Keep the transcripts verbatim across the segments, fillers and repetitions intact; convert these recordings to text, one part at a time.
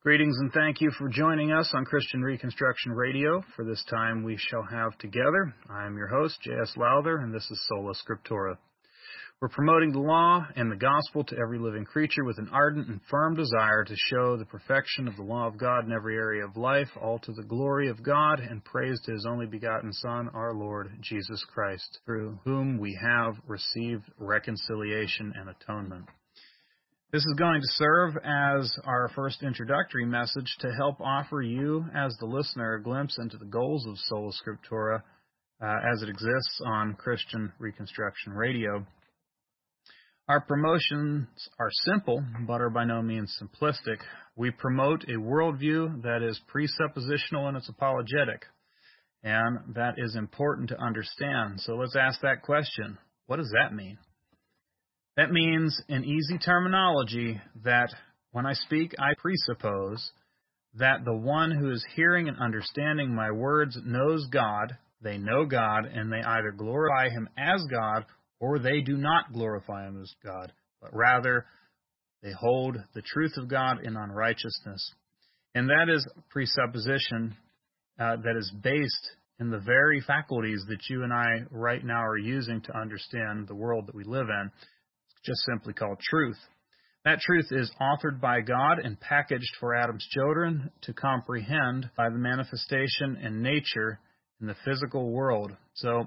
Greetings and thank you for joining us on Christian Reconstruction Radio. For this time we shall have together. I am your host, J S. Lowther, and this is Sola Scriptura. We're promoting the law and the gospel to every living creature with an ardent and firm desire to show the perfection of the law of God in every area of life, all to the glory of God and praise to His only begotten Son, our Lord Jesus Christ, through whom we have received reconciliation and atonement. This is going to serve as our first introductory message to help offer you, as the listener, a glimpse into the goals of Sola Scriptura uh, as it exists on Christian Reconstruction Radio. Our promotions are simple, but are by no means simplistic. We promote a worldview that is presuppositional in its apologetic, and that is important to understand. So let's ask that question. What does that mean? That means, in easy terminology, that when I speak, I presuppose that the one who is hearing and understanding my words knows God, they know God, and they either glorify Him as God or they do not glorify Him as God, but rather they hold the truth of God in unrighteousness. And that is presupposition uh, that is based in the very faculties that you and I right now are using to understand the world that we live in. Just simply called truth. That truth is authored by God and packaged for Adam's children to comprehend by the manifestation and nature in the physical world. So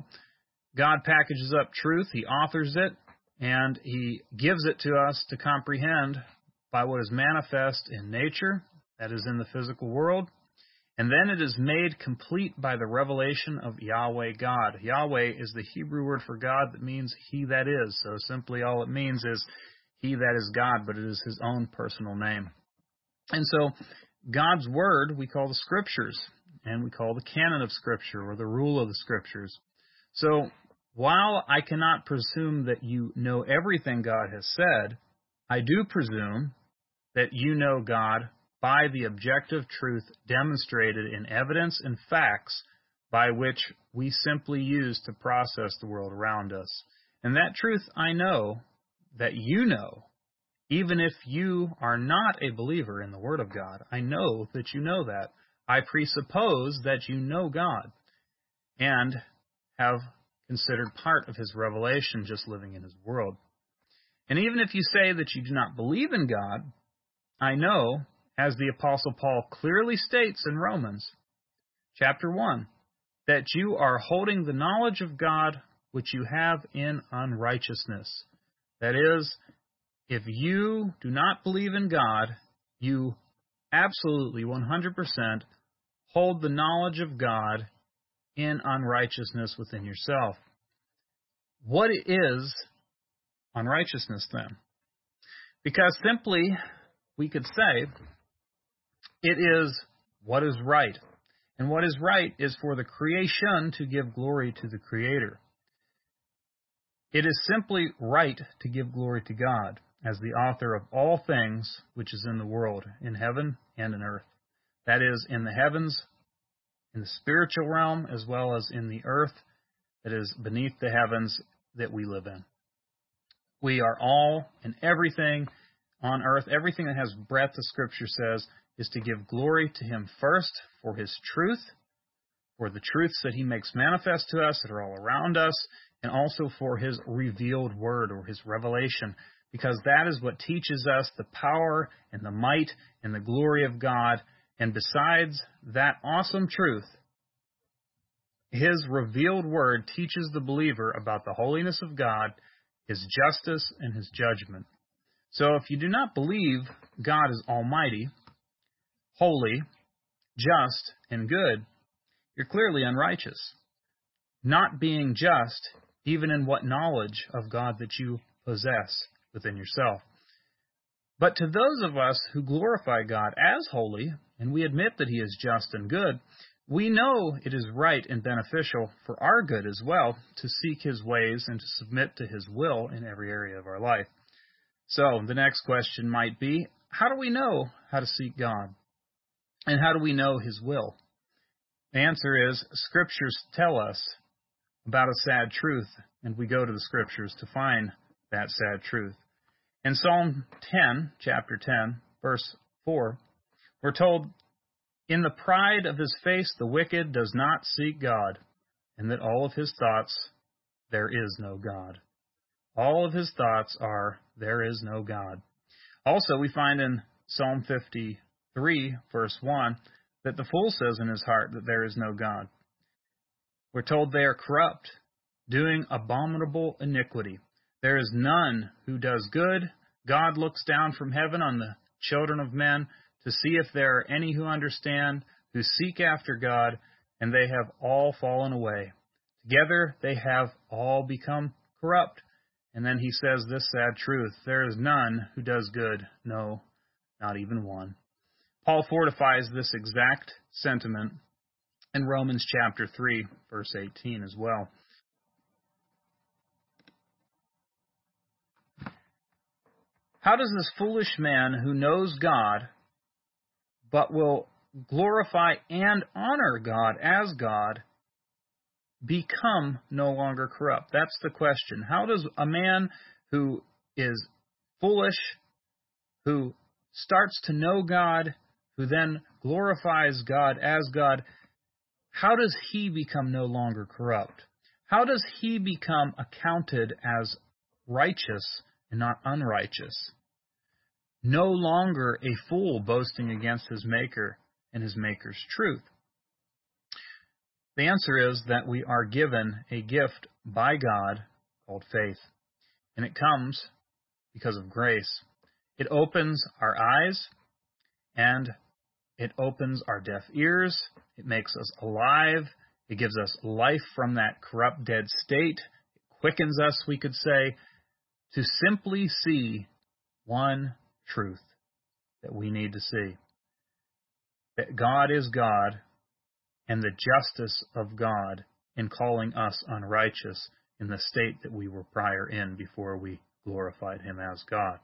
God packages up truth, He authors it, and He gives it to us to comprehend by what is manifest in nature, that is in the physical world, and then it is made complete by the revelation of Yahweh God. Yahweh is the Hebrew word for God that means He that is. So simply all it means is He that is God, but it is His own personal name. And so God's word we call the Scriptures, and we call the canon of Scripture, or the rule of the Scriptures. So while I cannot presume that you know everything God has said, I do presume that you know God by the objective truth demonstrated in evidence and facts by which we simply use to process the world around us. And that truth I know that you know, even if you are not a believer in the Word of God. I know that you know that. I presuppose that you know God and have considered part of His revelation just living in His world. And even if you say that you do not believe in God, I know, as the Apostle Paul clearly states in Romans chapter one, that you are holding the knowledge of God which you have in unrighteousness. That is, if you do not believe in God, you absolutely one hundred percent hold the knowledge of God in unrighteousness within yourself. What is unrighteousness then? Because simply we could say, it is what is right. And what is right is for the creation to give glory to the Creator. It is simply right to give glory to God as the author of all things which is in the world, in heaven and in earth. That is, in the heavens, in the spiritual realm, as well as in the earth that is beneath the heavens that we live in. We are all and everything on earth, everything that has breath, the Scripture says, is to give glory to Him first for His truth, for the truths that He makes manifest to us that are all around us, and also for His revealed word or His revelation, because that is what teaches us the power and the might and the glory of God. And besides that awesome truth, His revealed word teaches the believer about the holiness of God, His justice, and His judgment. So if you do not believe God is almighty, holy, just, and good, you're clearly unrighteous, not being just even in what knowledge of God that you possess within yourself. But to those of us who glorify God as holy, and we admit that He is just and good, we know it is right and beneficial for our good as well to seek His ways and to submit to His will in every area of our life. So the next question might be, how do we know how to seek God? And how do we know His will? The answer is, Scriptures tell us about a sad truth, and we go to the Scriptures to find that sad truth. In Psalm ten, chapter ten, verse four, We're told, in the pride of his face the wicked does not seek God, and that all of his thoughts, there is no God. All of his thoughts are, there is no God. Also, we find in Psalm fifty-three, verse one, that the fool says in his heart that there is no God. We're told they are corrupt, doing abominable iniquity. There is none who does good. God looks down from heaven on the children of men to see if there are any who understand, who seek after God, and they have all fallen away. Together they have all become corrupt. And then he says this sad truth, there is none who does good, no, not even one. Paul fortifies this exact sentiment in Romans chapter three, verse eighteen as well. How does this foolish man who knows God, but will glorify and honor God as God, become no longer corrupt? That's the question. How does a man who is foolish, who starts to know God, who then glorifies God as God, how does he become no longer corrupt? How does he become accounted as righteous and not unrighteous? No longer a fool boasting against his Maker and his Maker's truth. The answer is that we are given a gift by God called faith, and it comes because of grace. It opens our eyes, and it opens our deaf ears. It makes us alive. It gives us life from that corrupt, dead state. It quickens us, we could say, to simply see one truth that we need to see. That God is God, and the justice of God in calling us unrighteous in the state that we were prior in before we glorified him as God.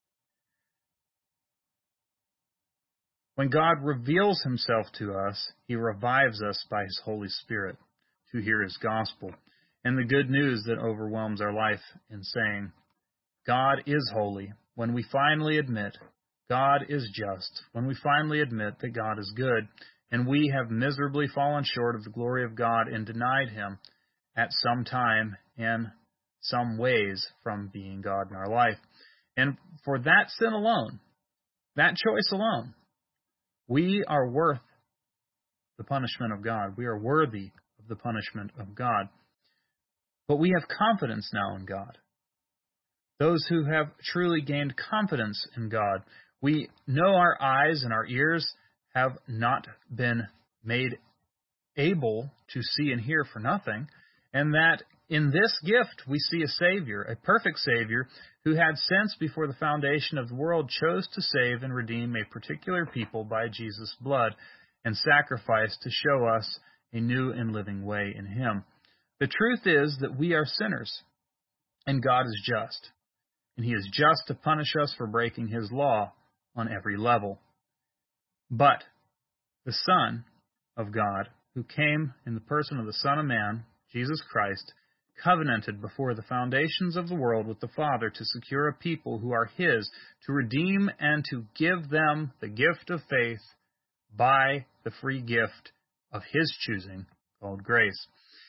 When God reveals himself to us, he revives us by his Holy Spirit to hear his gospel and the good news that overwhelms our life in saying, God is holy. When we finally admit God is just, when we finally admit that God is good, and we have miserably fallen short of the glory of God and denied him at some time and some ways from being God in our life. And for that sin alone, that choice alone, we are worth the punishment of God. We are worthy of the punishment of God. But we have confidence now in God. Those who have truly gained confidence in God, we know our eyes and our ears have not been made able to see and hear for nothing, and that in this gift we see a Savior, a perfect Savior, who had since before the foundation of the world chose to save and redeem a particular people by Jesus' blood and sacrifice to show us a new and living way in him. The truth is that we are sinners, and God is just, and he is just to punish us for breaking his law on every level. But the Son of God, who came in the person of the Son of Man, Jesus Christ, covenanted before the foundations of the world with the Father to secure a people who are his, to redeem and to give them the gift of faith by the free gift of his choosing, called grace.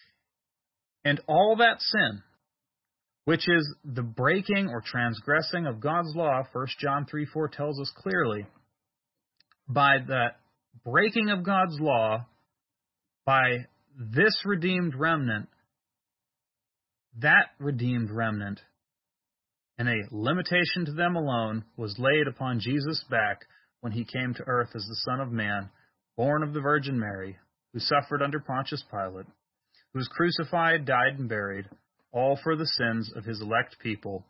And all that sin, which is the breaking or transgressing of God's law, First John three four tells us clearly, by the breaking of God's law, by this redeemed remnant, that redeemed remnant, and a limitation to them alone, was laid upon Jesus' back when he came to earth as the Son of Man, born of the Virgin Mary, who suffered under Pontius Pilate, who was crucified, died, and buried, all for the sins of his elect people,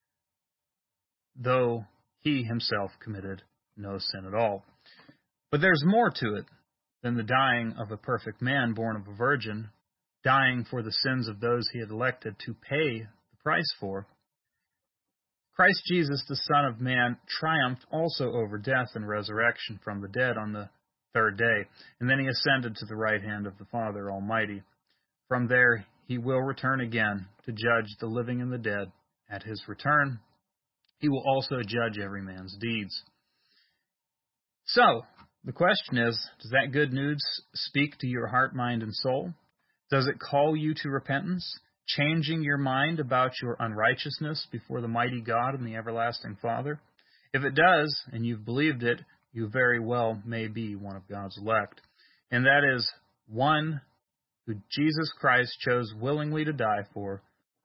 though he himself committed no sin at all. But there's more to it than the dying of a perfect man born of a virgin, dying for the sins of those he had elected to pay the price for. Christ Jesus, the Son of Man, triumphed also over death and resurrection from the dead on the third day, and then he ascended to the right hand of the Father Almighty. From there he will return again to judge the living and the dead. At his return, he will also judge every man's deeds. So, the question is, does that good news speak to your heart, mind, and soul? Does it call you to repentance, changing your mind about your unrighteousness before the mighty God and the everlasting Father? If it does, and you've believed it, you very well may be one of God's elect. And that is one who Jesus Christ chose willingly to die for,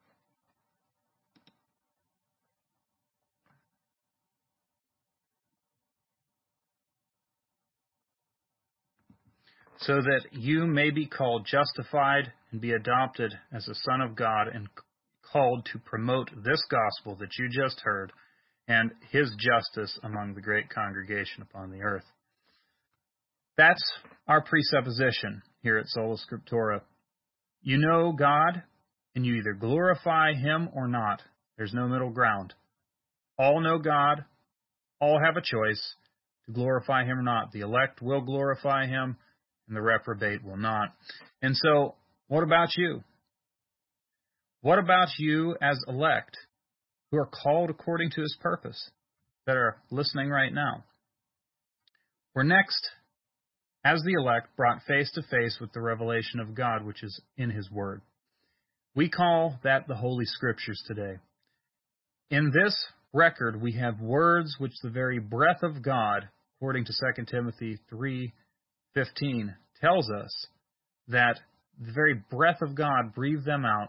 so that you may be called justified and be adopted as a son of God and called to promote this gospel that you just heard and his justice among the great congregation upon the earth. That's our presupposition here at Sola Scriptura. You know God, and you either glorify him or not. There's no middle ground. All know God. All have a choice to glorify him or not. The elect will glorify him, and the reprobate will not. And so, what about you? What about you as elect who are called according to his purpose that are listening right now? We're next, as the elect, brought face to face with the revelation of God, which is in his word. We call that the Holy Scriptures today. In this record, we have words which the very breath of God, according to Second Timothy three fifteen, tells us that the very breath of God breathed them out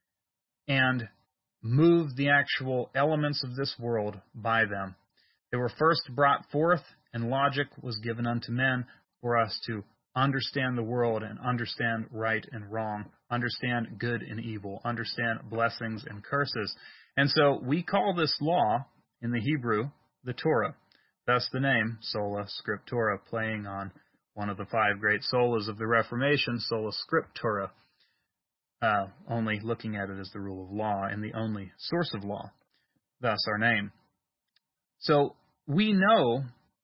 and moved the actual elements of this world by them. They were first brought forth, and logic was given unto men for us to understand the world and understand right and wrong, understand good and evil, understand blessings and curses. And so we call this law in the Hebrew the Torah. Thus the name Sola Scriptura, playing on one of the five great solas of the Reformation, Sola Scriptura, uh, only looking at it as the rule of law and the only source of law, thus our name. So we know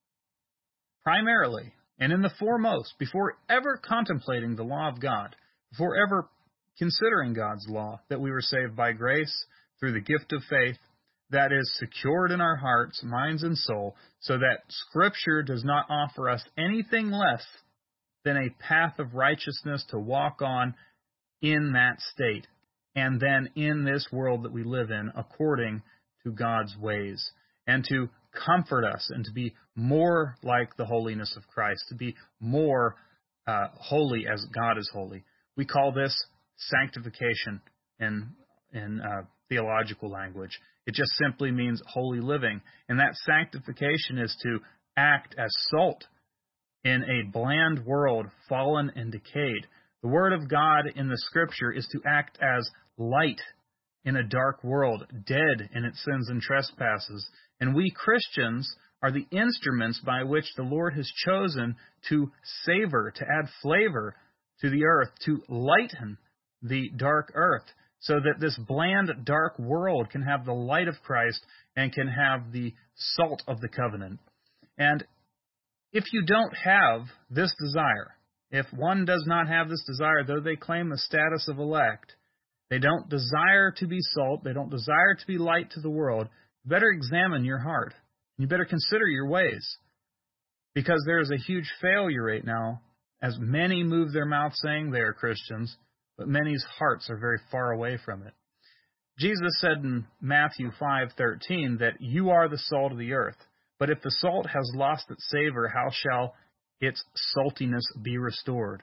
primarily and in the foremost, before ever contemplating the law of God, before ever considering God's law, that we were saved by grace through the gift of faith that is secured in our hearts, minds, and soul, so that Scripture does not offer us anything less than a path of righteousness to walk on in that state, and then in this world that we live in, according to God's ways, and to comfort us and to be more like the holiness of Christ, to be more uh, holy as God is holy. We call this sanctification in, in uh, theological language. It just simply means holy living. And that sanctification is to act as salt in a bland world, fallen and decayed. The Word of God in the Scripture is to act as light in a dark world, dead in its sins and trespasses. And we Christians are the instruments by which the Lord has chosen to savor, to add flavor to the earth, to lighten the dark earth, so that this bland, dark world can have the light of Christ and can have the salt of the covenant. And if you don't have this desire, if one does not have this desire, though they claim the status of elect, they don't desire to be salt, they don't desire to be light to the world, you better examine your heart. You better consider your ways. Because there is a huge failure right now, as many move their mouth saying they are Christians, but many's hearts are very far away from it. Jesus said in Matthew five thirteen that you are the salt of the earth. But if the salt has lost its savor, how shall its saltiness be restored?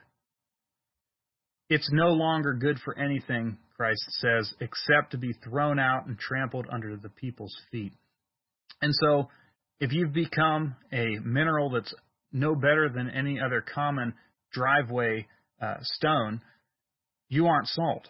It's no longer good for anything, Christ says, except to be thrown out and trampled under the people's feet. And so, if you've become a mineral that's no better than any other common driveway uh, stone, you aren't salt.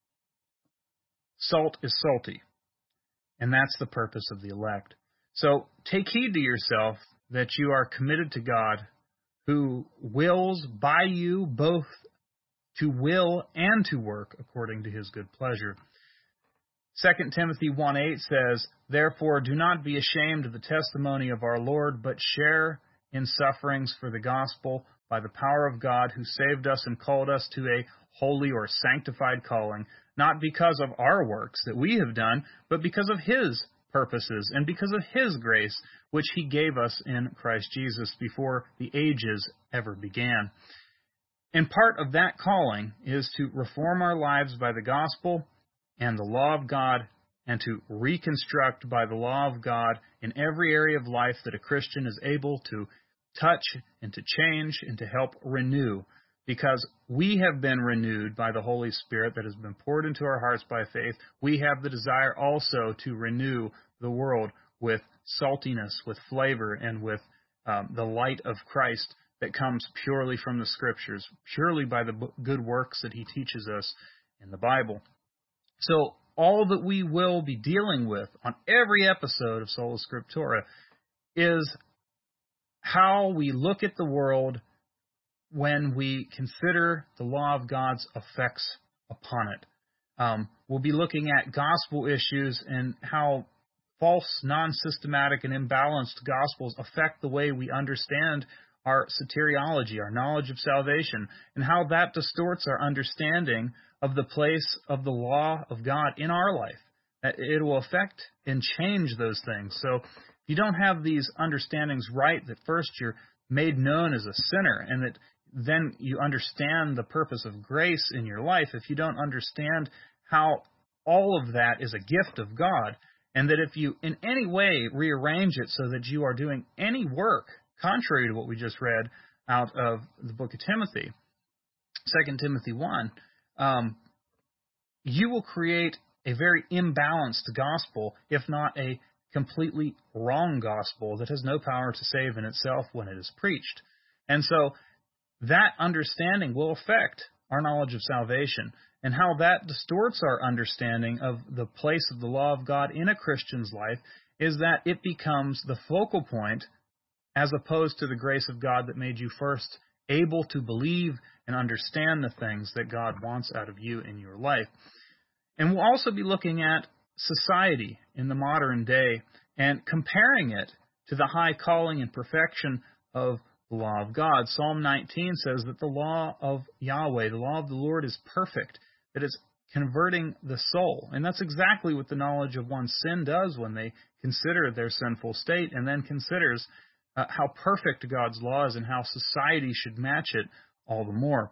Salt is salty, and that's the purpose of the elect. So, take heed to yourself that you are committed to God, who wills by you both to will and to work according to his good pleasure. Second Timothy one eight says, therefore do not be ashamed of the testimony of our Lord, but share in sufferings for the gospel by the power of God, who saved us and called us to a holy or sanctified calling, not because of our works that we have done, but because of his purposes and because of His grace, which He gave us in Christ Jesus before the ages ever began. And part of that calling is to reform our lives by the gospel and the law of God, and to reconstruct by the law of God in every area of life that a Christian is able to touch and to change and to help renew, because we have been renewed by the Holy Spirit that has been poured into our hearts by faith. We have the desire also to renew the world with saltiness, with flavor, and with um, the light of Christ that comes purely from the Scriptures, purely by the good works that He teaches us in the Bible. So all that we will be dealing with on every episode of Sola Scriptura is how we look at the world when we consider the law of God's effects upon it. Um, we'll be looking at gospel issues and how false, non-systematic, and imbalanced gospels affect the way we understand our soteriology, our knowledge of salvation, and how that distorts our understanding of the place of the law of God in our life. It will affect and change those things. So if you don't have these understandings right, that first you're made known as a sinner, and that then you understand the purpose of grace in your life, if you don't understand how all of that is a gift of God, and that if you in any way rearrange it so that you are doing any work contrary to what we just read out of the book of Timothy, Second Timothy one, um, you will create a very imbalanced gospel, if not a completely wrong gospel that has no power to save in itself when it is preached. And so that understanding will affect our knowledge of salvation, and how that distorts our understanding of the place of the law of God in a Christian's life is that it becomes the focal point as opposed to the grace of God that made you first able to believe and understand the things that God wants out of you in your life. And we'll also be looking at society in the modern day and comparing it to the high calling and perfection of the law of God. Psalm nineteen says that the law of Yahweh, the law of the Lord, is perfect, that it's converting the soul. And that's exactly what the knowledge of one's sin does when they consider their sinful state and then considers uh, how perfect God's law is and how society should match it all the more.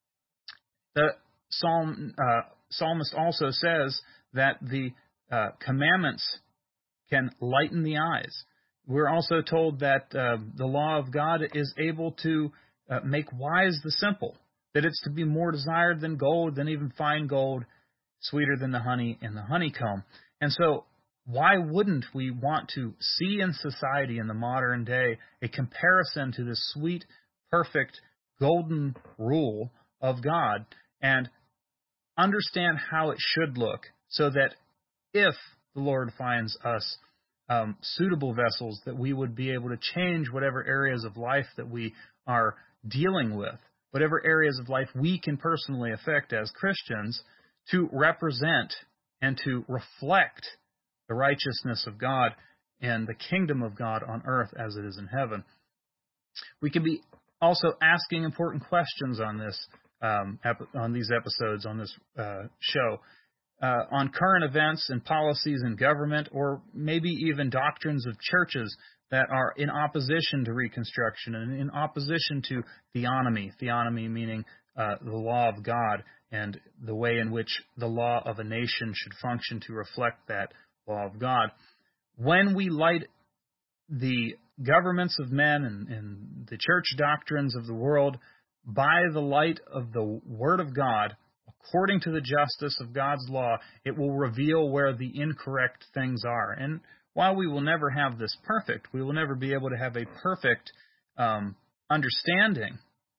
The Psalm uh, psalmist also says that the uh, commandments can lighten the eyes. We're also told that uh, the law of God is able to uh, make wise the simple, that it's to be more desired than gold, than even fine gold, sweeter than the honey in the honeycomb. And so why wouldn't we want to see in society in the modern day a comparison to this sweet, perfect, golden rule of God and understand how it should look, so that if the Lord finds us um, suitable vessels, that we would be able to change whatever areas of life that we are dealing with, whatever areas of life we can personally affect as Christians, to represent and to reflect the righteousness of God and the kingdom of God on earth as it is in heaven. We can be also asking important questions on this, um, on these episodes, on this uh, show, uh, on current events and policies in government, or maybe even doctrines of churches that are in opposition to Reconstruction and in opposition to theonomy. Theonomy meaning uh, the law of God and the way in which the law of a nation should function to reflect that law of God. When we light the governments of men and, and the church doctrines of the world by the light of the Word of God, according to the justice of God's law, it will reveal where the incorrect things are. And while we will never have this perfect, we will never be able to have a perfect um, understanding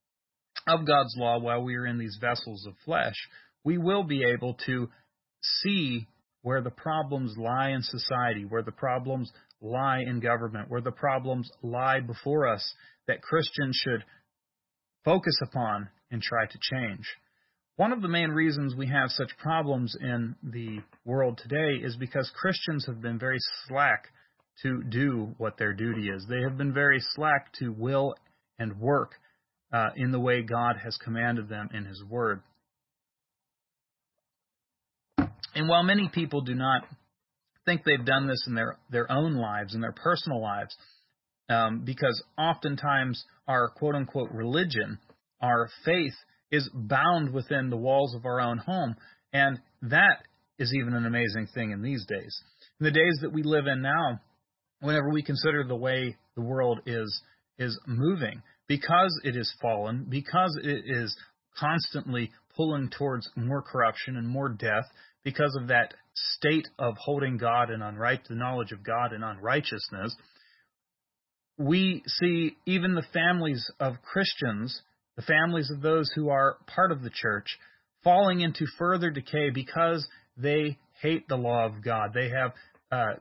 of God's law while we are in these vessels of flesh, we will be able to see where the problems lie in society, where the problems lie in government, where the problems lie before us that Christians should focus upon and try to change. One of the main reasons we have such problems in the world today is because Christians have been very slack to do what their duty is. They have been very slack to will and work uh, in the way God has commanded them in His Word. And while many people do not think they've done this in their, their own lives, in their personal lives, um, because oftentimes our quote-unquote religion, our faith, is bound within the walls of our own home, and that is even an amazing thing in these days. In the days that we live in now, whenever we consider the way the world is is moving, because it is fallen, because it is constantly pulling towards more corruption and more death, because of that state of holding God and unright, the knowledge of God and unrighteousness, we see even the families of Christians, the families of those who are part of the church, falling into further decay because they hate the law of God. They have uh,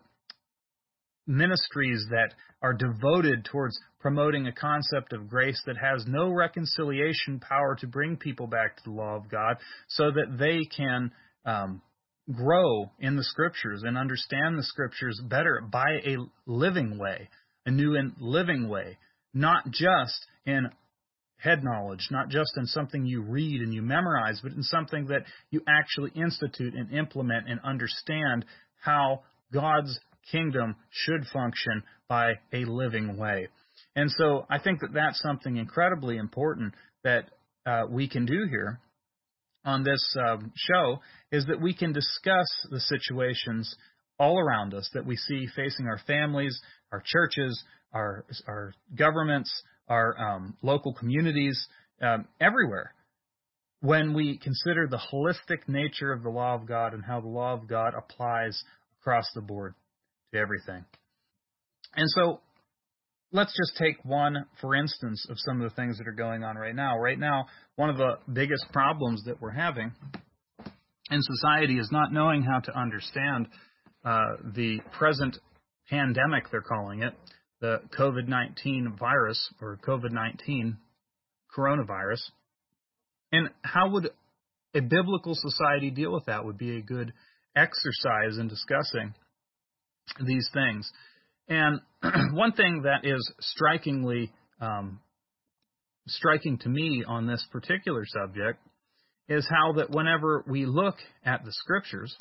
ministries that are devoted towards promoting a concept of grace that has no reconciliation power to bring people back to the law of God, so that they can um, grow in the Scriptures and understand the Scriptures better by a living way, a new and living way, not just in head knowledge, not just in something you read and you memorize, but in something that you actually institute and implement and understand how God's kingdom should function by a living way. And so I think that that's something incredibly important that uh, we can do here on this um, show, is that we can discuss the situations all around us that we see facing our families, our churches, our our governments, our um, local communities, um, everywhere, when we consider the holistic nature of the law of God and how the law of God applies across the board to everything. And so let's just take one, for instance, of some of the things that are going on right now. Right now, one of the biggest problems that we're having in society is not knowing how to understand uh, the present pandemic, they're calling it, the COVID nineteen virus, or COVID nineteen coronavirus. And how would a biblical society deal with that would be a good exercise in discussing these things. And one thing that is strikingly um, striking to me on this particular subject is how that whenever we look at the Scriptures,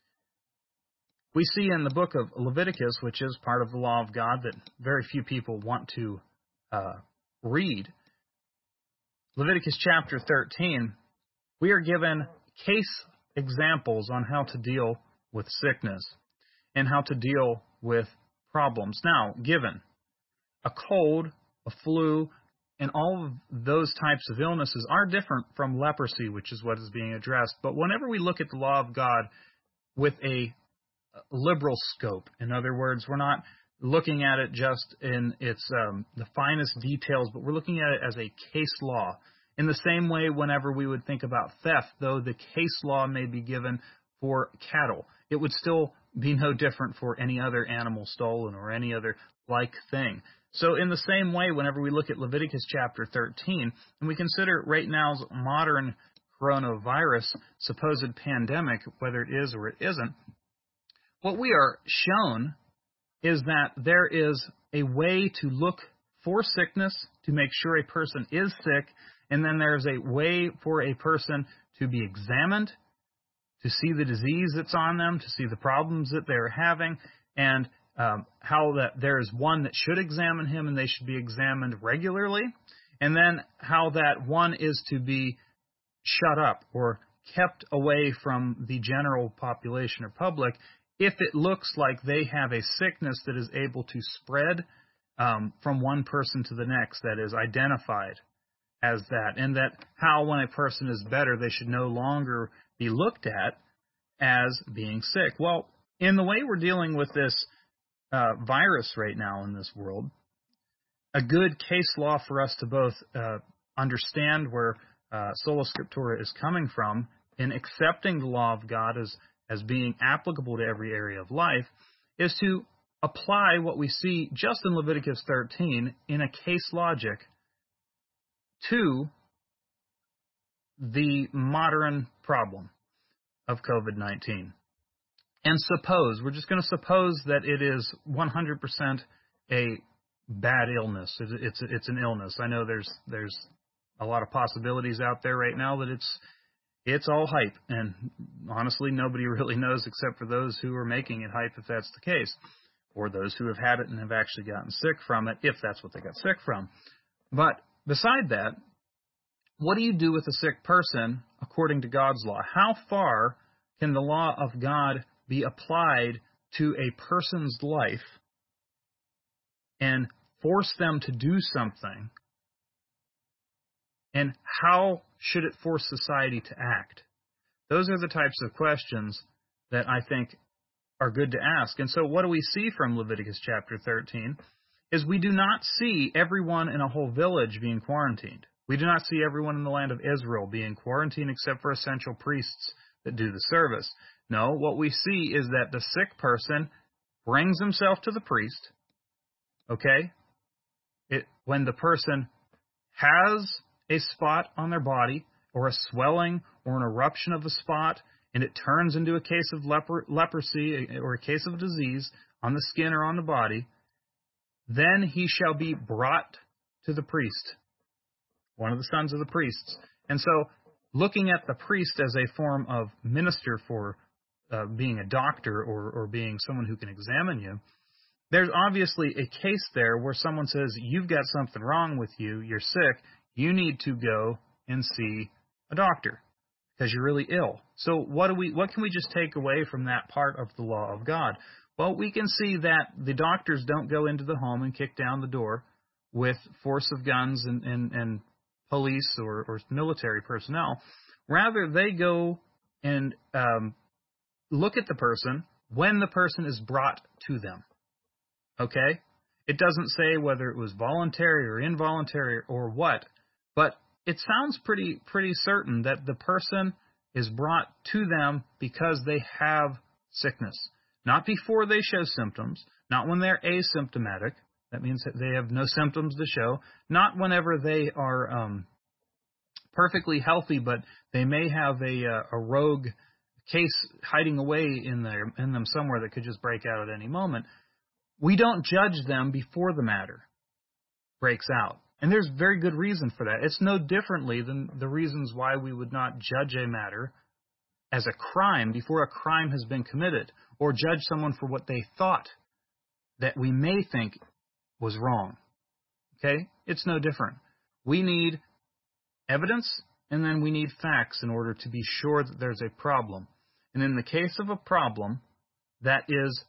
we see in the book of Leviticus, which is part of the law of God that very few people want to uh, read, Leviticus chapter thirteen, we are given case examples on how to deal with sickness and how to deal with problems. Now, given a cold, a flu, and all of those types of illnesses are different from leprosy, which is what is being addressed. But whenever we look at the law of God with a liberal scope, in other words, we're not looking at it just in its um, the finest details, but we're looking at it as a case law. In the same way, whenever we would think about theft, though the case law may be given for cattle, it would still be no different for any other animal stolen or any other like thing. So in the same way, whenever we look at Leviticus chapter thirteen, and we consider right now's modern coronavirus supposed pandemic, whether it is or it isn't, what we are shown is that there is a way to look for sickness, to make sure a person is sick, and then there's a way for a person to be examined, to see the disease that's on them, to see the problems that they're having, and um, how that there is one that should examine him and they should be examined regularly, and then how that one is to be shut up or kept away from the general population or public if it looks like they have a sickness that is able to spread um, from one person to the next, that is identified as that, and that how when a person is better, they should no longer be looked at as being sick. Well, in the way we're dealing with this uh, virus right now in this world, a good case law for us to both uh, understand where uh, Sola Scriptura is coming from in accepting the law of God as as being applicable to every area of life, is to apply what we see just in Leviticus thirteen in a case logic to the modern problem of COVID nineteen. And suppose, we're just going to suppose that it is one hundred percent a bad illness. It's, it's, it's an illness. I know there's there's a lot of possibilities out there right now that it's It's all hype, and honestly, nobody really knows except for those who are making it hype, if that's the case, or those who have had it and have actually gotten sick from it, if that's what they got sick from. But beside that, what do you do with a sick person according to God's law? How far can the law of God be applied to a person's life and force them to do something? And how should it force society to act? Those are the types of questions that I think are good to ask. And so what do we see from Leviticus chapter thirteen is we do not see everyone in a whole village being quarantined. We do not see everyone in the land of Israel being quarantined except for essential priests that do the service. No, what we see is that the sick person brings himself to the priest, okay? It, when the person has a spot on their body, or a swelling, or an eruption of a spot, and it turns into a case of leper, leprosy, or a case of disease on the skin or on the body, then he shall be brought to the priest, one of the sons of the priests. And so, looking at the priest as a form of minister for uh, being a doctor or, or being someone who can examine you, there's obviously a case there where someone says, you've got something wrong with you, you're sick, you need to go and see a doctor because you're really ill. So what do we? What can we just take away from that part of the law of God? Well, we can see that the doctors don't go into the home and kick down the door with force of guns and, and, and police or, or military personnel. Rather, they go and um, look at the person when the person is brought to them. Okay? It doesn't say whether it was voluntary or involuntary or what, but it sounds pretty pretty certain that the person is brought to them because they have sickness. Not before they show symptoms, not when they're asymptomatic. That means that they have no symptoms to show. Not whenever they are um, perfectly healthy, but they may have a, uh, a rogue case hiding away in, their, in them somewhere that could just break out at any moment. We don't judge them before the matter breaks out. And there's very good reason for that. It's no differently than the reasons why we would not judge a matter as a crime before a crime has been committed, or judge someone for what they thought that we may think was wrong. Okay? It's no different. We need evidence, and then we need facts in order to be sure that there's a problem. And in the case of a problem that is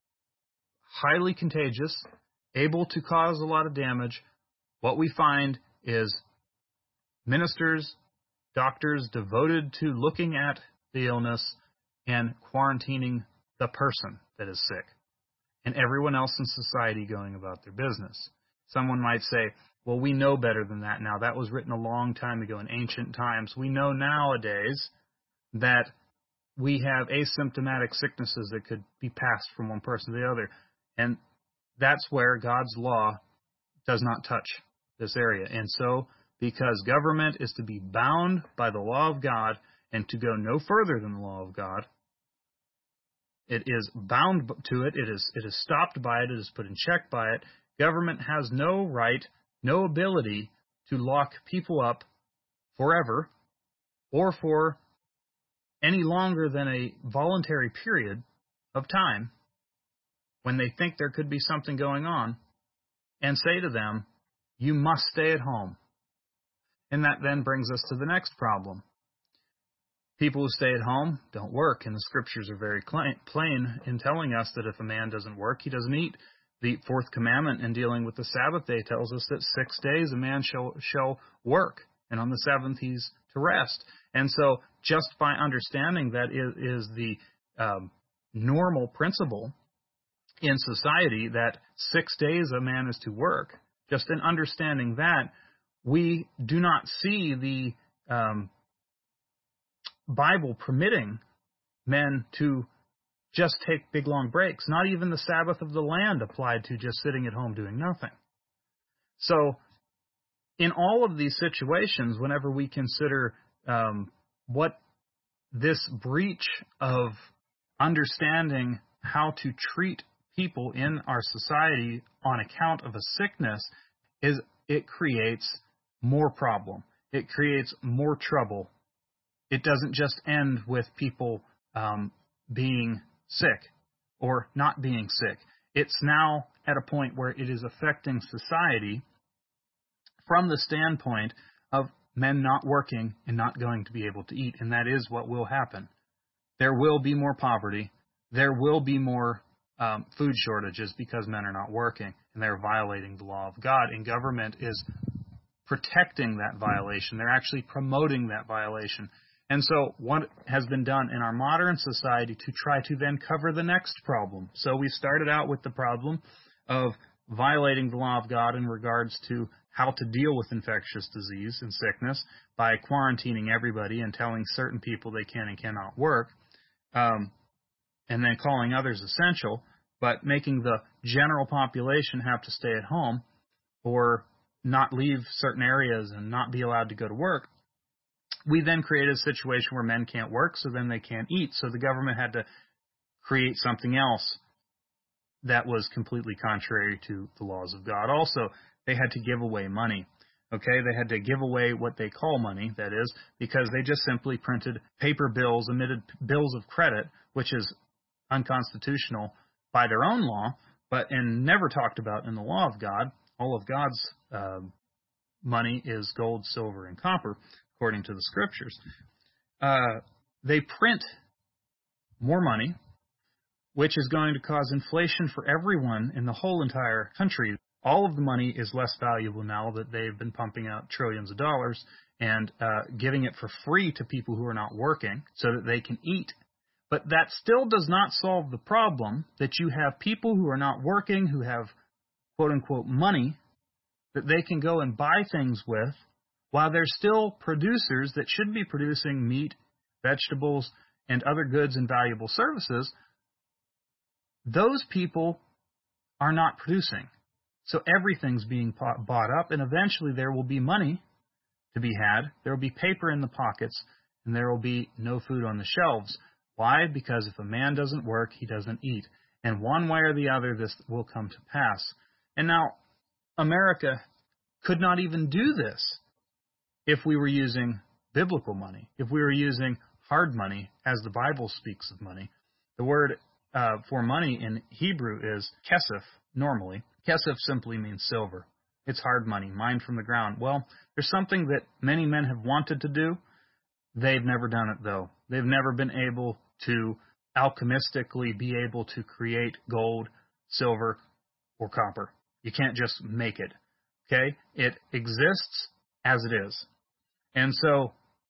highly contagious, able to cause a lot of damage, what we find is ministers, doctors devoted to looking at the illness and quarantining the person that is sick, and everyone else in society going about their business. Someone might say, well, we know better than that now. That was written a long time ago in ancient times. We know nowadays that we have asymptomatic sicknesses that could be passed from one person to the other. And that's where God's law does not touch this area. And so, because government is to be bound by the law of God and to go no further than the law of God, it is bound to it, it is, it is stopped by it, it is put in check by it. Government has no right, no ability to lock people up forever or for any longer than a voluntary period of time when they think there could be something going on, and say to them, you must stay at home. And that then brings us to the next problem. People who stay at home don't work, and the scriptures are very plain in telling us that if a man doesn't work, he doesn't eat. The fourth commandment in dealing with the Sabbath day tells us that six days a man shall, shall work, and on the seventh he's to rest. And so just by understanding that is, is the um, normal principle in society, that six days a man is to work, just in understanding that, we do not see the um, Bible permitting men to just take big long breaks. Not even the Sabbath of the land applied to just sitting at home doing nothing. So in all of these situations, whenever we consider um, what this breach of understanding how to treat people in our society on account of a sickness is, it creates more problem. It creates more trouble it doesn't just end with people um, being sick or not being sick. It's now at a point where it is affecting society from the standpoint of men not working and not going to be able to eat, and that is what will happen. There will be more poverty. There will be more um, food shortages because men are not working, and they're violating the law of God, and government is protecting that violation. They're actually promoting that violation. And so what has been done in our modern society to try to then cover the next problem? So we started out with the problem of violating the law of God in regards to how to deal with infectious disease and sickness by quarantining everybody and telling certain people they can and cannot work, um, and then calling others essential, but making the general population have to stay at home or not leave certain areas and not be allowed to go to work. We then created a situation where men can't work, so then they can't eat. So the government had to create something else that was completely contrary to the laws of God. Also, they had to give away money. Okay, they had to give away what they call money, that is, because they just simply printed paper bills, emitted bills of credit, which is unconstitutional by their own law, but and never talked about in the law of God. All of God's uh, money is gold, silver, and copper, according to the scriptures. Uh, they print more money, which is going to cause inflation for everyone in the whole entire country. All of the money is less valuable now that they've been pumping out trillions of dollars and uh, giving it for free to people who are not working so that they can eat. But that still does not solve the problem that you have people who are not working, who have quote-unquote money that they can go and buy things with, while there's still producers that should be producing meat, vegetables, and other goods and valuable services. Those people are not producing. So everything's being bought up, and eventually there will be money to be had. There will be paper in the pockets, and there will be no food on the shelves. Why? Because if a man doesn't work, he doesn't eat. And one way or the other, this will come to pass. And now, America could not even do this if we were using biblical money, if we were using hard money, as the Bible speaks of money. The word uh, for money in Hebrew is kesef, normally. Kesef simply means silver. It's hard money, mined from the ground. Well, there's something that many men have wanted to do. They've never done it, though. They've never been able to alchemistically be able to create gold, silver, or copper. You can't just make it. Okay? It exists as it is. And so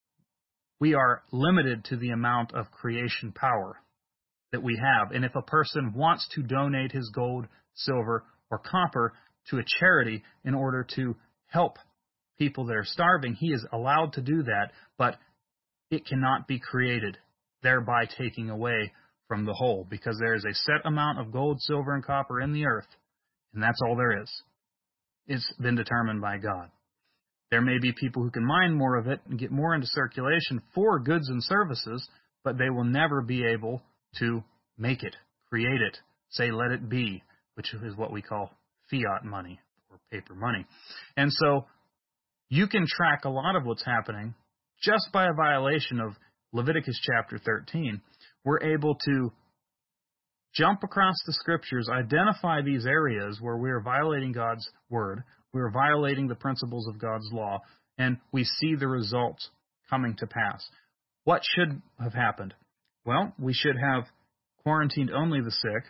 we are limited to the amount of creation power that we have. And if a person wants to donate his gold, silver, or copper to a charity in order to help people that are starving, he is allowed to do that, but it cannot be created, thereby taking away from the whole, because there is a set amount of gold, silver, and copper in the earth, and that's all there is. It's been determined by God. There may be people who can mine more of it and get more into circulation for goods and services, but they will never be able to make it, create it, say let it be, which is what we call fiat money or paper money. And so you can track a lot of what's happening just by a violation of Leviticus chapter thirteen. We're able to jump across the scriptures, identify these areas where we are violating God's word, we are violating the principles of God's law, and we see the results coming to pass. What should have happened? Well, we should have quarantined only the sick.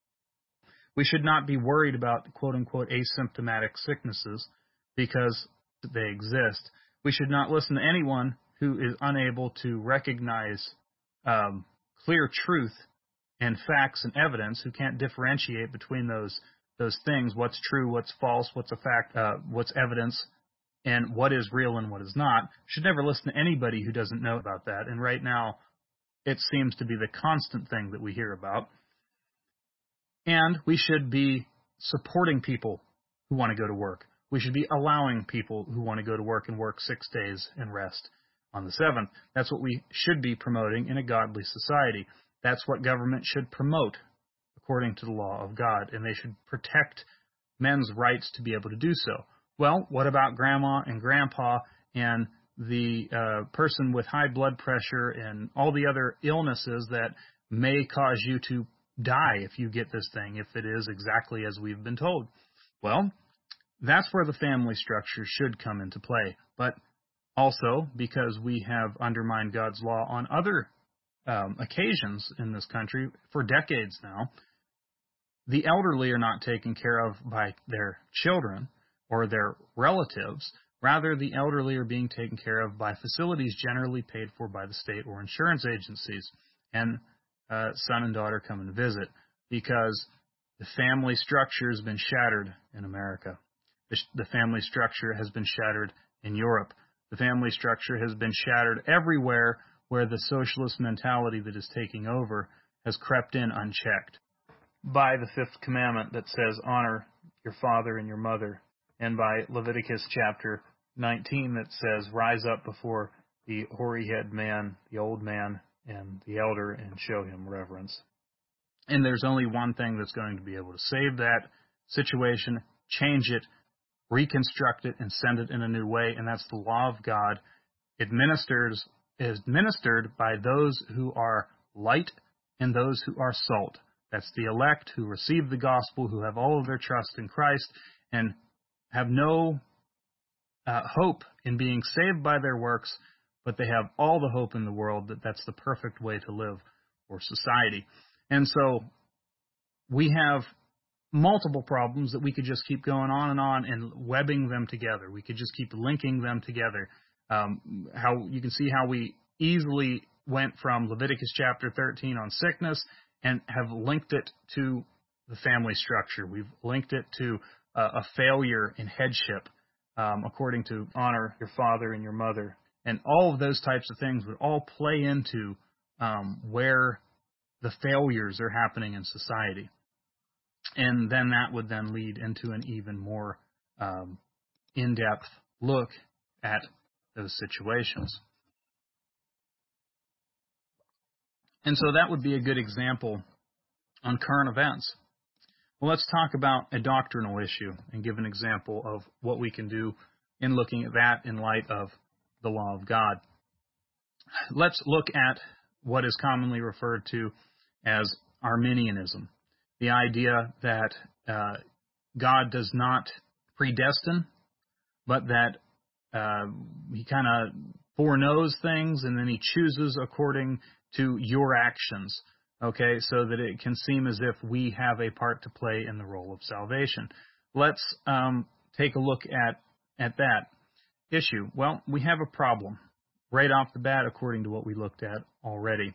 We should not be worried about quote-unquote asymptomatic sicknesses because they exist. We should not listen to anyone who is unable to recognize um, clear truth and facts and evidence, who can't differentiate between those those things, what's true, what's false, what's a fact, uh, what's evidence, and what is real and what is not. Should never listen to anybody who doesn't know about that. And right now, it seems to be the constant thing that we hear about. And we should be supporting people who want to go to work. We should be allowing people who want to go to work and work six days and rest on the seventh. That's what we should be promoting in a godly society. That's what government should promote according to the law of God, and they should protect men's rights to be able to do so. Well, what about grandma and grandpa and the uh, person with high blood pressure and all the other illnesses that may cause you to die if you get this thing, if it is exactly as we've been told. Well, that's where the family structure should come into play. But also, because we have undermined God's law on other um, occasions in this country for decades now, the elderly are not taken care of by their children or their relatives. Rather, the elderly are being taken care of by facilities generally paid for by the state or insurance agencies. And uh, son and daughter come and visit because the family structure has been shattered in America. The, the family structure has been shattered in Europe. The family structure has been shattered everywhere where the socialist mentality that is taking over has crept in unchecked. By the fifth commandment that says, honor your father and your mother, and by Leviticus chapter nineteen that says, rise up before the hoary-headed man, the old man, and the elder, and show him reverence. And there's only one thing that's going to be able to save that situation, change it, reconstruct it, and send it in a new way, and that's the law of God, administers, is administered by those who are light and those who are salt. That's the elect who receive the gospel, who have all of their trust in Christ, and have no uh, hope in being saved by their works, but they have all the hope in the world that that's the perfect way to live for society. And so we have multiple problems that we could just keep going on and on and webbing them together. We could just keep linking them together. Um, how you can see how we easily went from Leviticus chapter thirteen on sickness and have linked it to the family structure. We've linked it to uh, a failure in headship, um, according to honor your father and your mother. And all of those types of things would all play into um, where the failures are happening in society. And then that would then lead into an even more um, in-depth look at those situations. And so that would be a good example on current events. Well, let's talk about a doctrinal issue and give an example of what we can do in looking at that in light of the law of God. Let's look at what is commonly referred to as Arminianism, the idea that uh, God does not predestine, but that uh, he kind of foreknows things and then he chooses according to your actions, okay, so that it can seem as if we have a part to play in the role of salvation. Let's um, take a look at, at that issue. Well, we have a problem right off the bat according to what we looked at already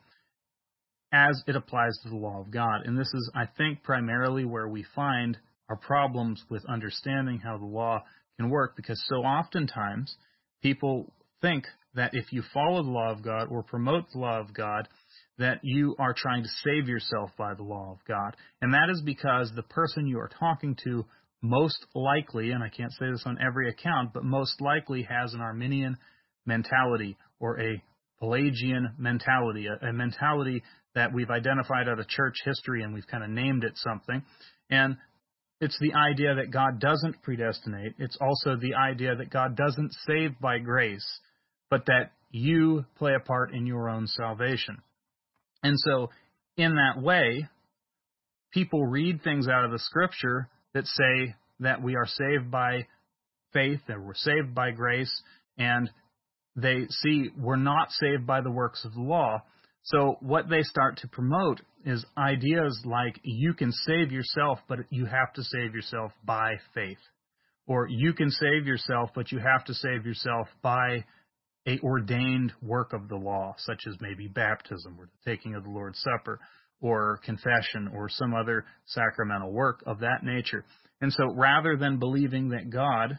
as it applies to the law of God. And this is, I think, primarily where we find our problems with understanding how the law can work, because so oftentimes people think that if you follow the law of God or promote the law of God, that you are trying to save yourself by the law of God. And that is because the person you are talking to most likely, and I can't say this on every account, but most likely has an Arminian mentality or a Pelagian mentality, a, a mentality that we've identified out of church history and we've kind of named it something. And it's the idea that God doesn't predestinate. It's also the idea that God doesn't save by grace, but that you play a part in your own salvation. And so in that way, people read things out of the scripture that say that we are saved by faith, that we're saved by grace, and they see we're not saved by the works of the law. So what they start to promote is ideas like you can save yourself, but you have to save yourself by faith. Or you can save yourself, but you have to save yourself by a ordained work of the law, such as maybe baptism or the taking of the Lord's Supper or confession or some other sacramental work of that nature. And so rather than believing that God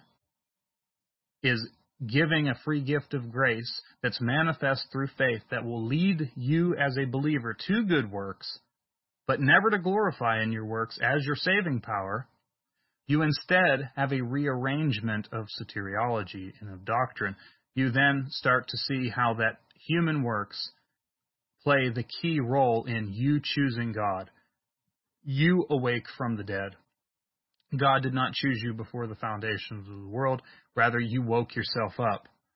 is giving a free gift of grace that's manifest through faith that will lead you as a believer to good works, but never to glorify in your works as your saving power, you instead have a rearrangement of soteriology and of doctrine. You then start to see how that human works play the key role in you choosing God. You awake from the dead. God did not choose you before the foundations of the world. Rather, you woke yourself up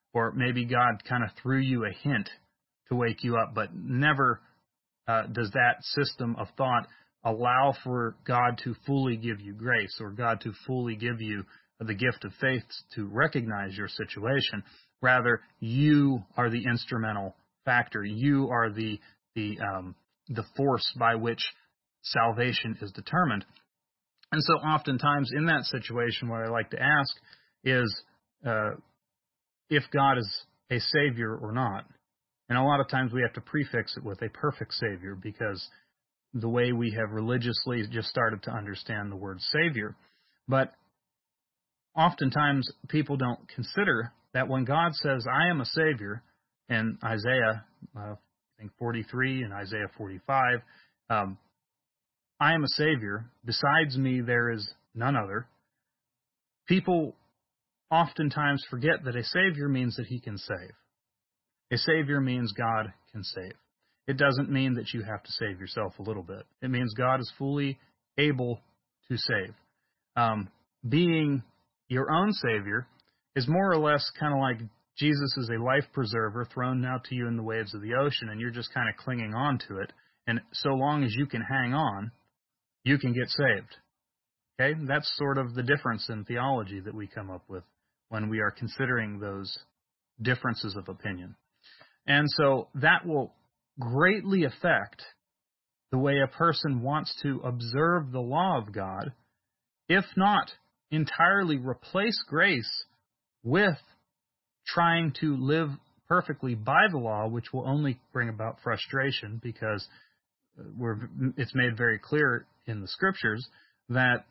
Or maybe God kind of threw you a hint to wake you up, but never uh, does that system of thought allow for God to fully give you grace or God to fully give you the gift of faith to recognize your situation. Rather, you are the instrumental factor. You are the the um, the force by which salvation is determined. And so oftentimes in that situation, what I like to ask is uh, if God is a Savior or not. And a lot of times we have to prefix it with a perfect Savior because the way we have religiously just started to understand the word Savior. But oftentimes people don't consider that when God says, I am a Savior, in Isaiah, uh, I think forty-three and Isaiah forty-five, um, I am a Savior, besides me there is none other. People oftentimes forget that a Savior means that he can save. A Savior means God can save. It doesn't mean that you have to save yourself a little bit. It means God is fully able to save. Um, being your own Savior is more or less kind of like Jesus is a life preserver thrown out to you in the waves of the ocean, and you're just kind of clinging on to it. And so long as you can hang on, you can get saved. Okay? That's sort of the difference in theology that we come up with when we are considering those differences of opinion. And so that will greatly affect the way a person wants to observe the law of God, if not entirely replace grace with trying to live perfectly by the law, which will only bring about frustration because we're, it's made very clear in the Scriptures that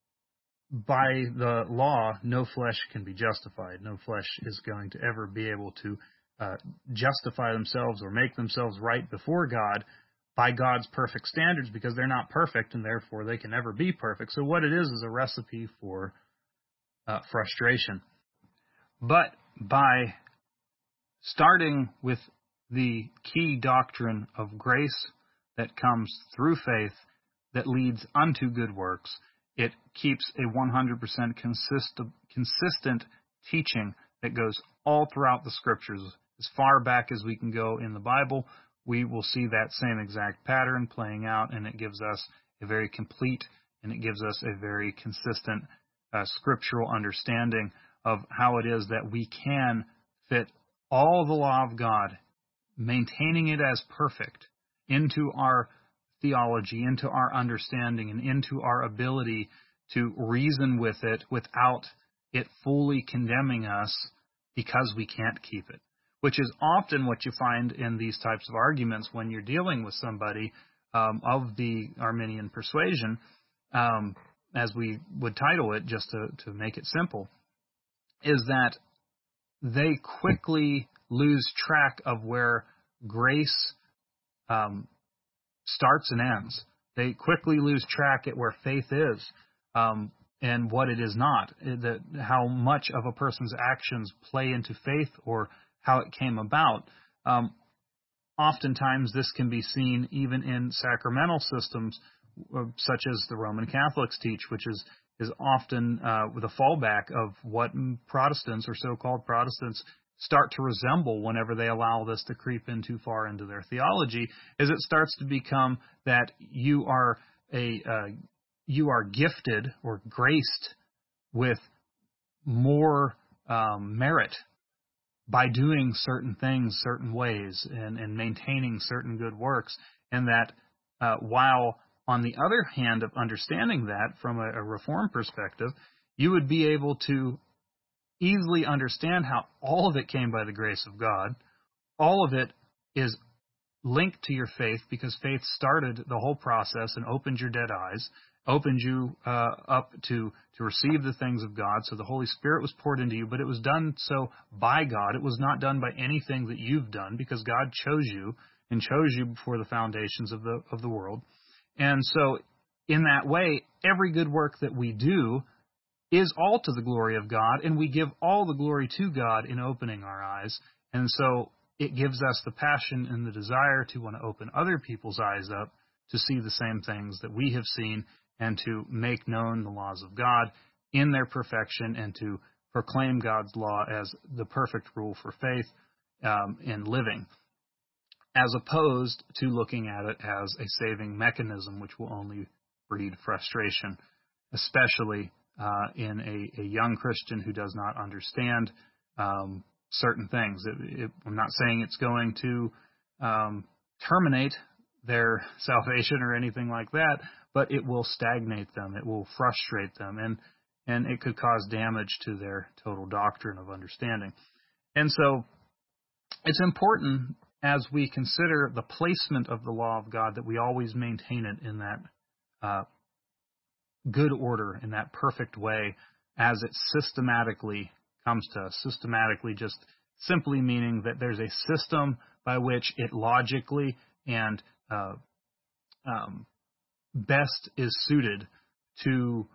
by the law, no flesh can be justified. No flesh is going to ever be able to uh, justify themselves or make themselves right before God by God's perfect standards because they're not perfect and therefore they can never be perfect. So what it is is a recipe for uh, frustration. But by starting with the key doctrine of grace that comes through faith that leads unto good works, it keeps a one hundred percent consistent, consistent teaching that goes all throughout the Scriptures. As far back as we can go in the Bible, we will see that same exact pattern playing out, and it gives us a very complete and it gives us a very consistent uh, scriptural understanding of how it is that we can fit all the law of God, maintaining it as perfect, into our theology, into our understanding, and into our ability to reason with it without it fully condemning us because we can't keep it, which is often what you find in these types of arguments when you're dealing with somebody um, of the Arminian persuasion, um, as we would title it just to, to make it simple, is that they quickly lose track of where grace um, starts and ends. They quickly lose track at where faith is um, and what it is not, that how much of a person's actions play into faith or how it came about. Um, oftentimes this can be seen even in sacramental systems uh, such as the Roman Catholics teach, which is is often uh, the fallback of what Protestants or so-called Protestants start to resemble whenever they allow this to creep in too far into their theology, is it starts to become that you are a uh, you are gifted or graced with more um, merit by doing certain things certain ways and, and maintaining certain good works, and that uh, while on the other hand of understanding that from a, a Reformed perspective, you would be able to easily understand how all of it came by the grace of God. All of it is linked to your faith because faith started the whole process and opened your dead eyes, opened you uh, up to, to receive the things of God. So the Holy Spirit was poured into you, but it was done so by God. It was not done by anything that you've done because God chose you and chose you before the foundations of the of the world. And so in that way, every good work that we do is all to the glory of God, and we give all the glory to God in opening our eyes. And so it gives us the passion and the desire to want to open other people's eyes up to see the same things that we have seen and to make known the laws of God in their perfection and to proclaim God's law as the perfect rule for faith um, in living, as opposed to looking at it as a saving mechanism, which will only breed frustration, especially uh, in a, a young Christian who does not understand um, certain things. It, it, I'm not saying it's going to um, terminate their salvation or anything like that, but it will stagnate them. It will frustrate them, and and it could cause damage to their total doctrine of understanding. And so it's important as we consider the placement of the law of God that we always maintain it in that uh, good order, in that perfect way, as it systematically comes to us. Systematically just simply meaning that there's a system by which it logically and uh, um, best is suited to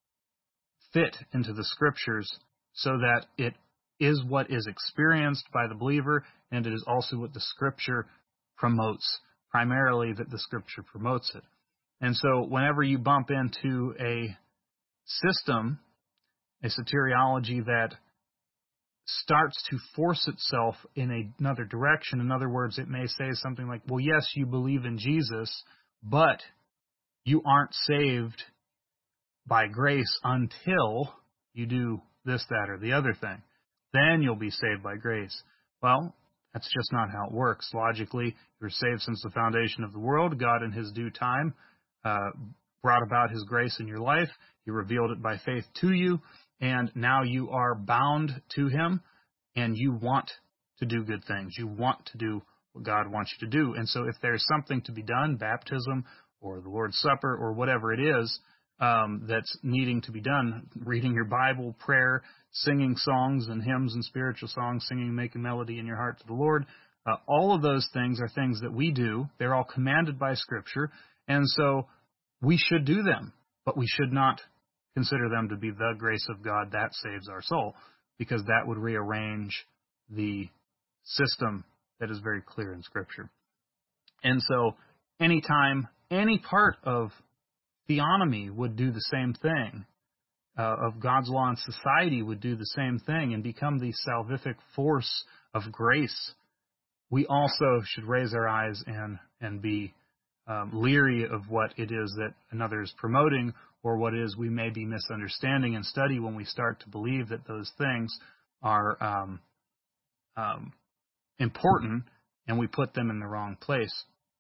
fit into the Scriptures, so that it is what is experienced by the believer, and it is also what the Scripture promotes, primarily that the Scripture promotes it. And so whenever you bump into a system, a soteriology that starts to force itself in another direction, in other words, it may say something like, well, yes, you believe in Jesus, but you aren't saved by grace until you do this, that, or the other thing. Then you'll be saved by grace. Well, that's just not how it works. Logically, you're saved since the foundation of the world. God, in His due time, uh, brought about His grace in your life. He revealed it by faith to you, and now you are bound to Him, and you want to do good things. You want to do what God wants you to do. And so if there's something to be done, baptism or the Lord's Supper or whatever it is, Um, that's needing to be done, reading your Bible, prayer, singing songs and hymns and spiritual songs, singing, making melody in your heart to the Lord. Uh, all of those things are things that we do. They're all commanded by Scripture, and so we should do them, but we should not consider them to be the grace of God that saves our soul, because that would rearrange the system that is very clear in Scripture. And so anytime any part of theonomy would do the same thing, uh, of God's law and society would do the same thing and become the salvific force of grace, we also should raise our eyes and, and be um, leery of what it is that another is promoting, or what it is we may be misunderstanding and study when we start to believe that those things are um, um, important and we put them in the wrong place.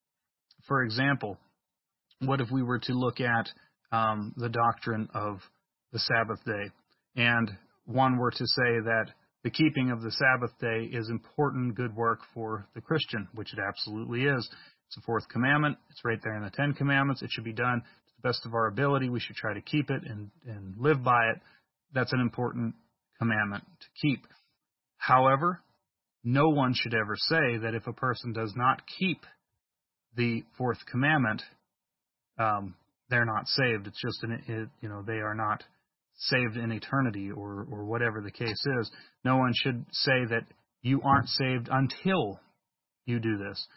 For example, what if we were to look at um, the doctrine of the Sabbath day, and one were to say that the keeping of the Sabbath day is important good work for the Christian, which it absolutely is. It's the fourth commandment. It's right there in the Ten Commandments. It should be done to the best of our ability. We should try to keep it and, and live by it. That's an important commandment to keep. However, no one should ever say that if a person does not keep the fourth commandment, Um, they're not saved. It's just, an, it, you know, they are not saved in eternity, or, or whatever the case is. No one should say that you aren't saved until you do this,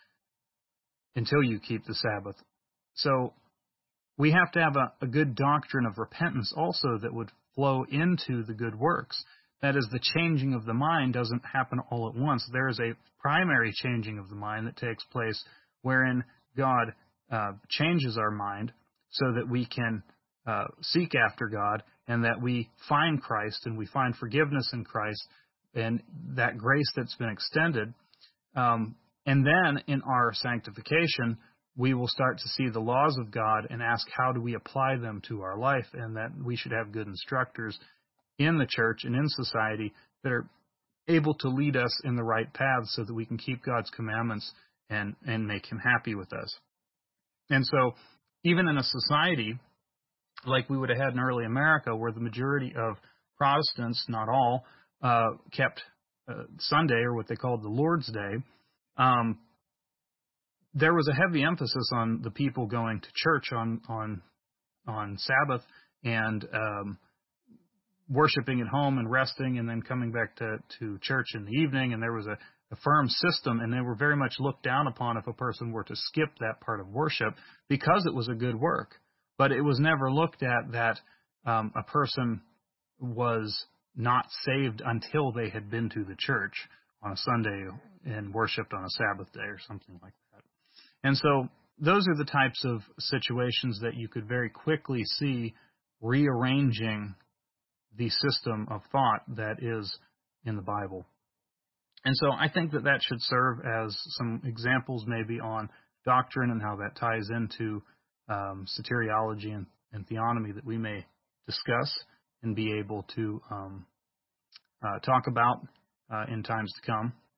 until you keep the Sabbath. So we have to have a, a good doctrine of repentance also that would flow into the good works. That is, the changing of the mind doesn't happen all at once. There is a primary changing of the mind that takes place wherein God Uh, changes our mind so that we can uh, seek after God, and that we find Christ and we find forgiveness in Christ and that grace that's been extended. Um, and then in our sanctification, we will start to see the laws of God and ask, how do we apply them to our life? And that we should have good instructors in the church and in society that are able to lead us in the right path so that we can keep God's commandments and, and make Him happy with us. And so even in a society like we would have had in early America, where the majority of Protestants, not all, uh, kept uh, Sunday, or what they called the Lord's Day, um, there was a heavy emphasis on the people going to church on on on Sabbath and um, worshiping at home and resting, and then coming back to, to church in the evening. And there was a a firm system, and they were very much looked down upon if a person were to skip that part of worship, because it was a good work. But it was never looked at that um, a person was not saved until they had been to the church on a Sunday and worshiped on a Sabbath day or something like that. And so those are the types of situations that you could very quickly see rearranging the system of thought that is in the Bible. And so I think that that should serve as some examples maybe on doctrine and how that ties into um, soteriology and, and theonomy that we may discuss and be able to um, uh, talk about uh, in times to come.